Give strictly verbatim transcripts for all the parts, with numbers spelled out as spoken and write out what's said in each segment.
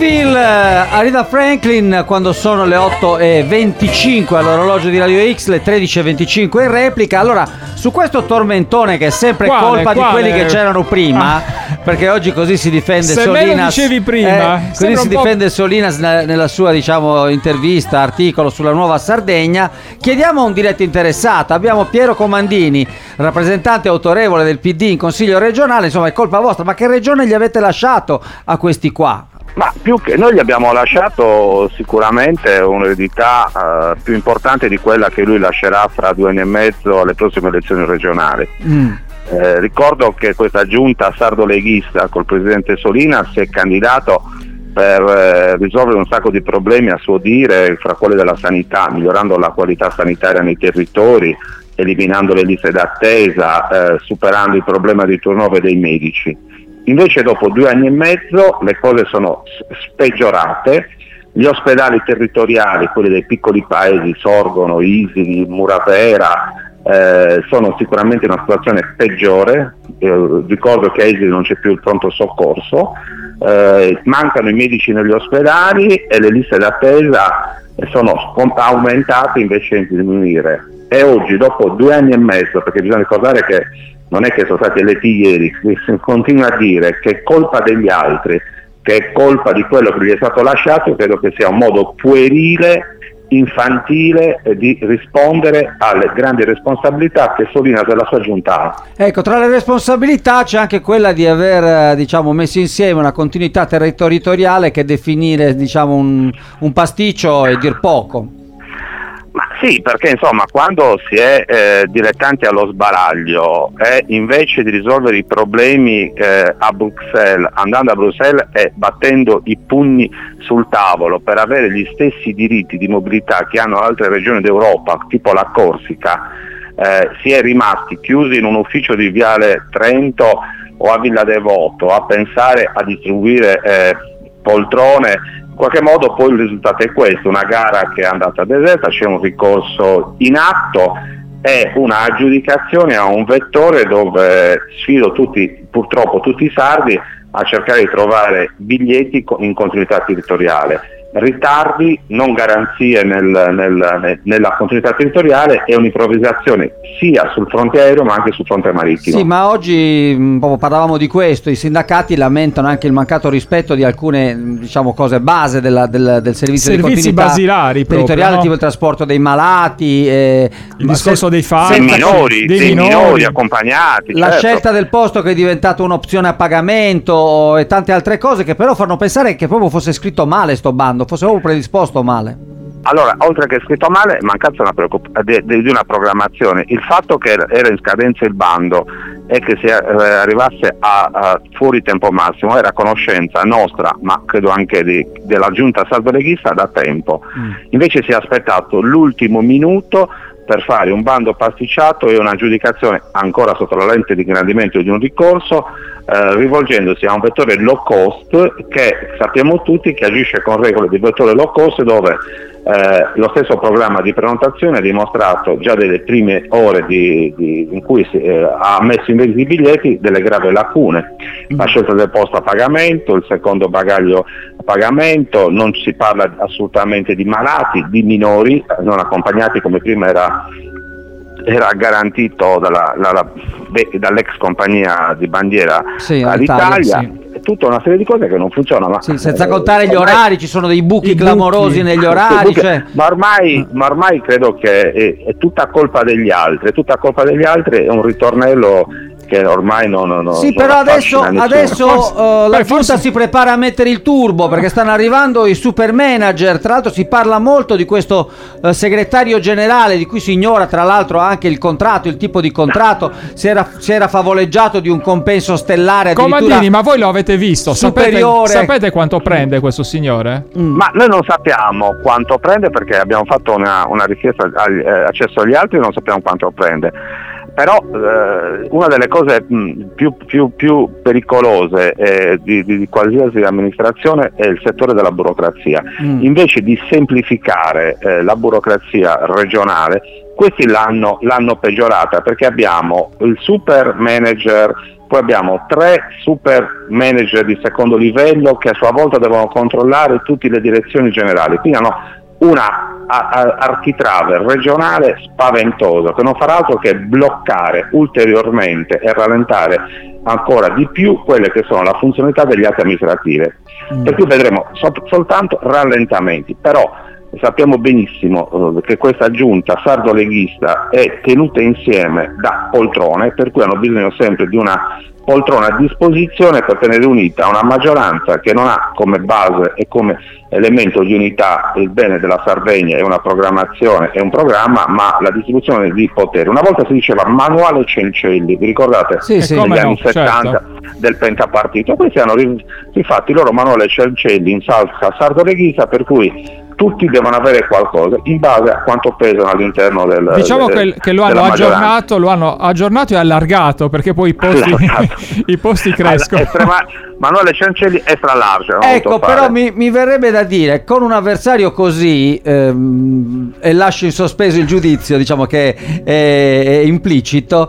Phil, Aretha Franklin, quando sono le otto e venticinque all'orologio di Radio X, le tredici e venticinque in replica. Allora, su questo tormentone che è sempre quale, colpa quale? di quelli che c'erano prima, ah. perché oggi così si difende Se Solinas. me lo dicevi prima, eh, così si difende Solinas nella sua, diciamo, intervista, articolo sulla Nuova Sardegna. Chiediamo un diretto interessato. Abbiamo Piero Comandini, rappresentante autorevole del P D in Consiglio regionale. Insomma, è colpa vostra, ma che regione gli avete lasciato a questi qua? Ma più che noi gli abbiamo lasciato sicuramente un'eredità uh, più importante di quella che lui lascerà fra due anni e mezzo alle prossime elezioni regionali. Mm. Eh, ricordo che questa giunta sardo-leghista col presidente Solinas si è candidato per eh, risolvere un sacco di problemi a suo dire, fra quelli della sanità, migliorando la qualità sanitaria nei territori, eliminando le liste d'attesa, eh, superando il problema di turnover dei medici. Invece dopo due anni e mezzo le cose sono peggiorate, gli ospedali territoriali, quelli dei piccoli paesi, Sorgono, Isili, Muravera, eh, sono sicuramente in una situazione peggiore. Eh, ricordo che a Isili non c'è più il pronto soccorso, eh, mancano i medici negli ospedali e le liste d'attesa sono aumentate invece di diminuire. E oggi, dopo due anni e mezzo, perché bisogna ricordare che non è che sono stati eletti ieri, si continua a dire che è colpa degli altri, che è colpa di quello che gli è stato lasciato, credo che sia un modo puerile, infantile di rispondere alle grandi responsabilità che Solinas e la sua giunta ha. Ecco, tra le responsabilità c'è anche quella di aver, diciamo, messo insieme una continuità territoriale che definire, diciamo, un, un pasticcio è dir poco. Ma sì, perché insomma quando si è eh, dilettanti allo sbaraglio e invece di risolvere i problemi eh, a Bruxelles, andando a Bruxelles e battendo i pugni sul tavolo per avere gli stessi diritti di mobilità che hanno altre regioni d'Europa, tipo la Corsica, eh, si è rimasti chiusi in un ufficio di Viale Trento o a Villa Devoto a pensare a distribuire eh, poltrone. In qualche modo poi il risultato è questo, una gara che è andata deserta, c'è un ricorso in atto e una aggiudicazione a un vettore dove sfido tutti, purtroppo tutti i sardi, a cercare di trovare biglietti in continuità territoriale. Ritardi, non garanzie nel, nel, nella continuità territoriale e un'improvvisazione sia sul fronte aereo ma anche sul fronte marittimo. Sì, ma oggi mh, parlavamo di questo, i sindacati lamentano anche il mancato rispetto di alcune, diciamo, cose base della, del, del servizio Servizi di continuità basilari territoriale, proprio, no? Tipo il trasporto dei malati, eh, il discorso dei farmaci, dei minori, dei, dei minori. minori accompagnati, la certo. scelta del posto che è diventata un'opzione a pagamento e tante altre cose che però fanno pensare che proprio fosse scritto male sto bando, fosse proprio predisposto male. Allora, oltre che scritto male, mancanza una preoccup- di, di una programmazione. Il fatto che era in scadenza il bando e che si eh, arrivasse a, a fuori tempo massimo era conoscenza nostra, ma credo anche di, della giunta sardo-leghista da tempo. Mm. Invece si è aspettato l'ultimo minuto per fare un bando pasticciato e un'aggiudicazione ancora sotto la lente di ingrandimento di un ricorso, eh, rivolgendosi a un vettore low cost che sappiamo tutti che agisce con regole di vettore low cost, dove eh, lo stesso programma di prenotazione ha dimostrato già delle prime ore di, di, in cui si, eh, ha messo in vendita i biglietti delle gravi lacune. La scelta del posto a pagamento, il secondo bagaglio a pagamento, non si parla assolutamente di malati, di minori non accompagnati come prima era era garantito dalla, dalla, dall'ex compagnia di bandiera sì, all'Italia, sì. Tutta una serie di cose che non funzionano. Ma, sì, senza eh, contare gli orari, ci sono dei buchi i clamorosi buchi. negli orari. Buchi, cioè... ma, ormai, ma ormai credo che è, è tutta colpa degli altri, è tutta colpa degli altri, è un ritornello che ormai non, non sì, non però adesso, affascina adesso Forse- uh, la beh, giunta forse- si prepara a mettere il turbo perché stanno arrivando i super manager. Tra l'altro si parla molto di questo uh, segretario generale di cui si ignora tra l'altro anche il contratto, il tipo di contratto. Si era, si era favoleggiato di un compenso stellare addirittura Comandini, ma voi lo avete visto? Sapete, superiore. sapete quanto prende questo signore? Mm. Ma noi non sappiamo quanto prende perché abbiamo fatto una, una richiesta agli, eh, accesso agli altri, non sappiamo quanto prende. Però eh, una delle cose mh, più, più, più pericolose eh, di, di qualsiasi amministrazione è il settore della burocrazia. Mm. Invece di semplificare eh, la burocrazia regionale, questi l'hanno, l'hanno peggiorata perché abbiamo il super manager poi abbiamo tre super manager di secondo livello che a sua volta devono controllare tutte le direzioni generali, quindi hanno una architrave regionale spaventosa che non farà altro che bloccare ulteriormente e rallentare ancora di più quelle che sono la funzionalità degli atti amministrativi, mm. per cui vedremo sol- soltanto rallentamenti. Però sappiamo benissimo uh, che questa giunta sardo-leghista è tenuta insieme da poltrone, per cui hanno bisogno sempre di una poltrona a disposizione per tenere unita una maggioranza che non ha come base e come elemento di unità il bene della Sardegna e una programmazione e un programma, ma la distribuzione di potere. Una volta si diceva manuale Cencelli, vi ricordate? Sì, sì. Negli anni no, settanta certo. del pentapartito. Questi hanno rifatto il loro manuale Cencelli in salsa sardo-leghista, per cui tutti devono avere qualcosa in base a quanto pesano all'interno del diciamo del, che, che lo hanno aggiornato lo hanno aggiornato e allargato, perché poi i posti, i posti crescono. Estrema, Manuele Cencelli extra large. Ecco, però mi, mi verrebbe da dire, con un avversario così ehm, e lascio in sospeso il giudizio, diciamo che è, è implicito,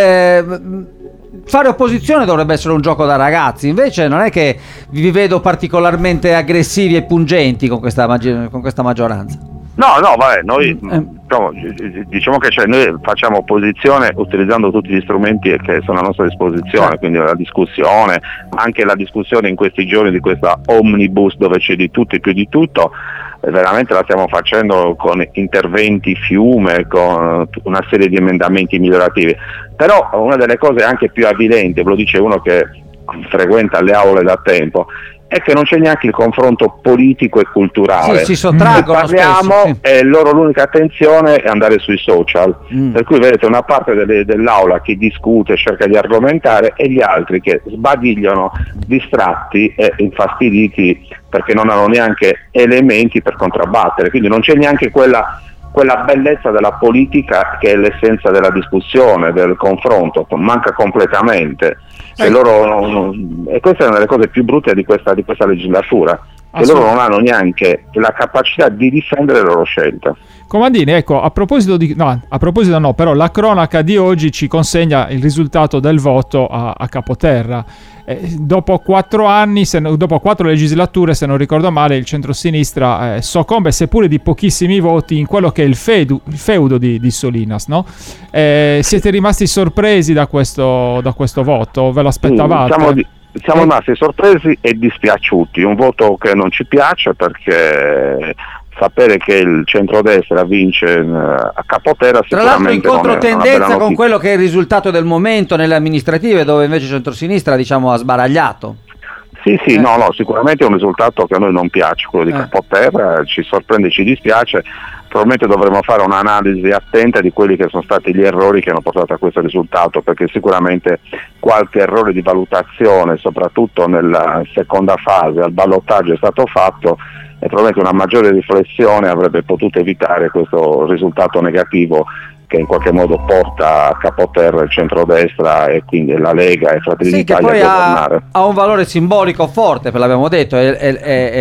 ehm, fare opposizione dovrebbe essere un gioco da ragazzi, invece non è che vi vedo particolarmente aggressivi e pungenti con questa, maggi- con questa maggioranza. No, no, vabbè, noi eh. diciamo, diciamo che cioè, noi facciamo opposizione utilizzando tutti gli strumenti che sono a nostra disposizione, quindi la discussione, anche la discussione in questi giorni di questa omnibus dove c'è di tutto e più di tutto, veramente la stiamo facendo con interventi fiume, con una serie di emendamenti migliorativi. Però una delle cose anche più avvilenti, ve lo dice uno che frequenta le aule da tempo, è che non c'è neanche il confronto politico e culturale. Sì, si sottraggono. Parliamo spesso, sì. e loro l'unica attenzione è andare sui social, mm. per cui vedete una parte delle, dell'aula che discute, cerca di argomentare, e gli altri che sbadigliano distratti e infastiditi perché non hanno neanche elementi per contrabbattere, quindi non c'è neanche quella quella bellezza della politica che è l'essenza della discussione, del confronto, manca completamente. E, loro, e questa è una delle cose più brutte di questa, di questa legislatura, che loro non hanno neanche la capacità di difendere le loro scelte. Comandini, ecco, a proposito di no, a proposito no, però la cronaca di oggi ci consegna il risultato del voto a, a Capoterra. Eh, dopo quattro anni, se no, dopo quattro legislature, se non ricordo male, il centrosinistra eh, soccombe, seppure di pochissimi voti, in quello che è il feudo, il feudo di, di Solinas, no? Eh, siete rimasti sorpresi da questo, da questo voto? Ve l'aspettavate? Siamo, di, siamo eh. rimasti sorpresi e dispiaciuti. Un voto che non ci piace, perché sapere che il centrodestra vince a Capoterra tra l'altro in controtendenza con quello che è il risultato del momento nelle amministrative, dove invece il centrosinistra, diciamo, ha sbaragliato. Sì, sì, eh. no, no, sicuramente è un risultato che a noi non piace, quello di eh. Capoterra, ci sorprende, ci dispiace. Probabilmente dovremo fare un'analisi attenta di quelli che sono stati gli errori che hanno portato a questo risultato, perché sicuramente qualche errore di valutazione, soprattutto nella seconda fase, al ballottaggio, è stato fatto, e probabilmente una maggiore riflessione avrebbe potuto evitare questo risultato negativo che in qualche modo porta a Capoterra il centrodestra e quindi la Lega e Fratelli sì, d'Italia che poi a governare. Ha, ha un valore simbolico forte, per l'abbiamo detto, è, è,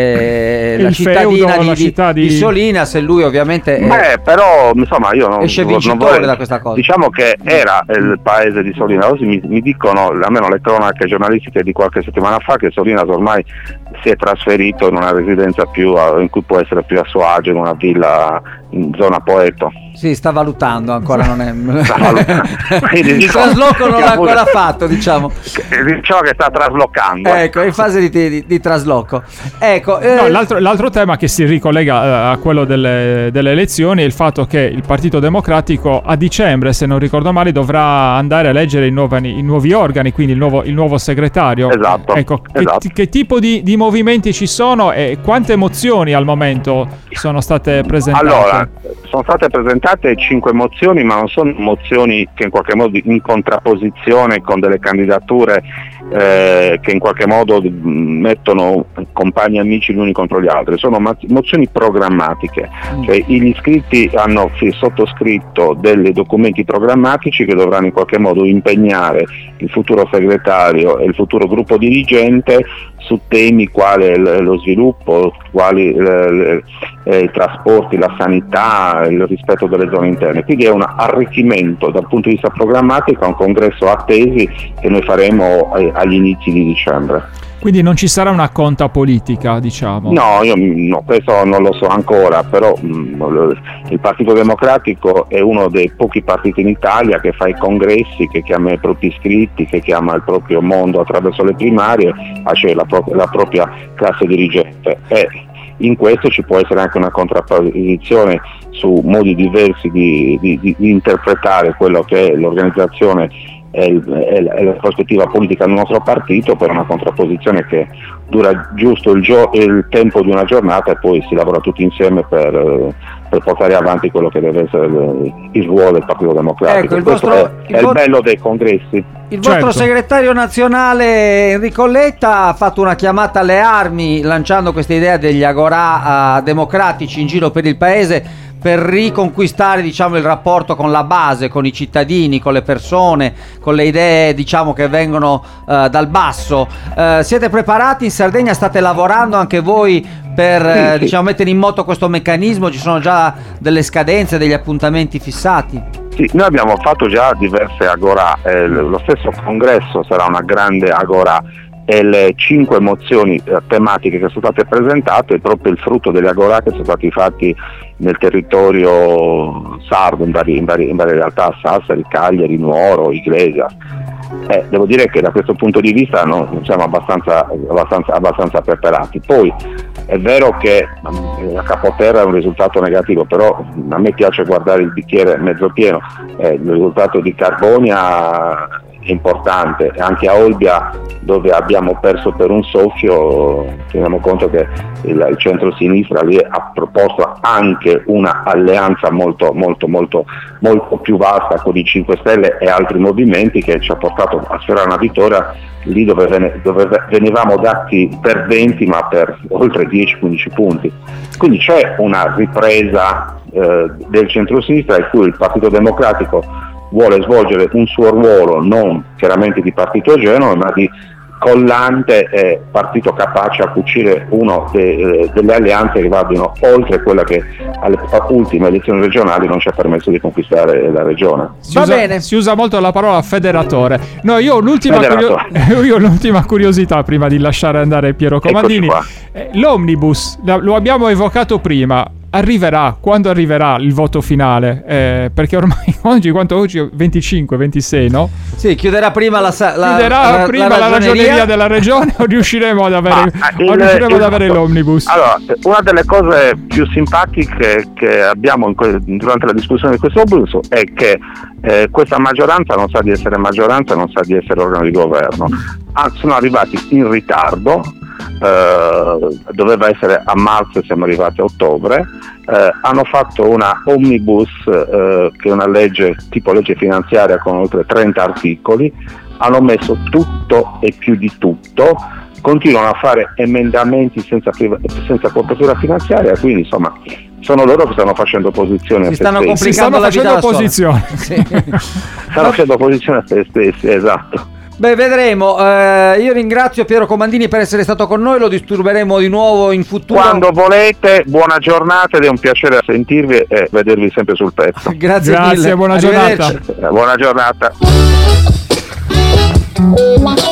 è, è la cittadina feudo, di, la città di... di Solinas, e lui ovviamente è, Beh, però insomma io non, esce vincitore non vorrei, da questa cosa. Diciamo che era il paese di Solinas, così mi, mi dicono, almeno le cronache giornalistiche di qualche settimana fa, che Solinas ormai si è trasferito in una residenza più a, in cui può essere più a suo agio, in una villa in zona Poeto. Sì, sta valutando ancora, non è Quindi, il diciamo, trasloco non l'ha ancora fatto, diciamo. Diciamo che sta traslocando. Ecco, in fase di, di, di trasloco. Ecco, eh... no, l'altro, l'altro tema che si ricollega eh, a quello delle, delle elezioni è il fatto che il Partito Democratico a dicembre, se non ricordo male, dovrà andare a eleggere i nuovi, i nuovi organi, quindi il nuovo, il nuovo segretario. Esatto. Ecco, esatto. Che, che tipo di, di movimenti ci sono e quante mozioni al momento sono state presentate? Allora, sono state presentate cinque mozioni, ma non sono mozioni che in qualche modo in contrapposizione con delle candidature eh, che in qualche modo mettono compagni e amici gli uni contro gli altri, sono mozioni programmatiche, cioè gli iscritti hanno sottoscritto dei documenti programmatici che dovranno in qualche modo impegnare il futuro segretario e il futuro gruppo dirigente su temi quali lo sviluppo, quali eh, eh, i trasporti, la sanità, il rispetto delle zone interne. Quindi è un arricchimento dal punto di vista programmatico a un congresso a tesi che noi faremo eh, agli inizi di dicembre. Quindi non ci sarà una conta politica, diciamo? No, io no, questo non lo so ancora, però mh, il Partito Democratico è uno dei pochi partiti in Italia che fa i congressi, che chiama i propri iscritti, che chiama il proprio mondo attraverso le primarie, cioè la, pro- la propria classe dirigente. E in questo ci può essere anche una contrapposizione su modi diversi di, di, di interpretare quello che è l'organizzazione e la prospettiva politica del nostro partito, per una contrapposizione che dura giusto il, gio- il tempo di una giornata e poi si lavora tutti insieme per, per portare avanti quello che deve essere il, il ruolo del Partito Democratico. Ecco, il vostro, è, il è il vo- bello dei congressi. Il certo. vostro segretario nazionale Enrico Letta ha fatto una chiamata alle armi lanciando questa idea degli agorà uh, democratici in giro per il paese, per riconquistare, diciamo, il rapporto con la base, con i cittadini, con le persone, con le idee, diciamo, che vengono uh, dal basso. Uh, siete preparati in Sardegna? State lavorando anche voi per sì, uh, sì. diciamo, mettere in moto questo meccanismo? Ci sono già delle scadenze, degli appuntamenti fissati? Sì, noi abbiamo fatto già diverse agorà, eh, lo stesso congresso sarà una grande agorà e le cinque mozioni eh, tematiche che sono state presentate è proprio il frutto delle agorà che sono stati fatti nel territorio sardo, in varie, in varie, in varie realtà, Sassari, Cagliari, Nuoro, Iglesias. Eh, devo dire che da questo punto di vista no, siamo abbastanza, abbastanza, abbastanza preparati. Poi è vero che la Capoterra è un risultato negativo, però a me piace guardare il bicchiere mezzo pieno. Eh, il risultato di Carbonia è importante, anche a Olbia, dove abbiamo perso per un soffio, teniamo conto che il, il centro-sinistra lì ha proposto anche una alleanza molto molto molto molto più vasta con i cinque Stelle e altri movimenti, che ci ha portato a sferrare una vittoria lì dove, vene, dove venivamo dati per venti ma per oltre dieci quindici punti. Quindi c'è una ripresa eh, del centro-sinistra in cui il Partito Democratico vuole svolgere un suo ruolo non chiaramente di partito ogeneo, ma di collante e partito capace a cucire uno de, delle alleanze che vadano oltre quella che alle ultime elezioni regionali non ci ha permesso di conquistare la regione. Si, Va usa, bene. si usa molto la parola federatore. No, io ho l'ultima, curio- io ho l'ultima curiosità prima di lasciare andare Piero Comandini. Eh, l'omnibus, lo abbiamo evocato prima. Arriverà, quando arriverà il voto finale? Eh, perché ormai oggi, quanto oggi? venticinque, ventisei, no? Sì, chiuderà prima la, la, chiuderà la, prima la, la ragioneria. ragioneria della regione o riusciremo ad avere, ah, o il, riusciremo il, ad avere il, l'omnibus? Allora, una delle cose più simpatiche che abbiamo in que- durante la discussione di questo omnibus è che eh, questa maggioranza non sa di essere maggioranza, non sa di essere organo di governo. Ah, sono arrivati in ritardo. Uh, doveva essere a marzo e siamo arrivati a ottobre. Uh, hanno fatto una omnibus uh, che è una legge tipo legge finanziaria con oltre trenta articoli, hanno messo tutto e più di tutto, continuano a fare emendamenti senza, priva- senza copertura finanziaria, quindi insomma sono loro che stanno facendo opposizione si a se stanno stessi. Si stanno la facendo vita da opposizione. Sì. stanno facendo opposizione a se stessi, esatto. Beh, vedremo. Eh, io ringrazio Piero Comandini per essere stato con noi, lo disturberemo di nuovo in futuro. Quando volete, buona giornata ed è un piacere sentirvi e vedervi sempre sul pezzo. Grazie, Grazie, mille. buona giornata. Buona giornata.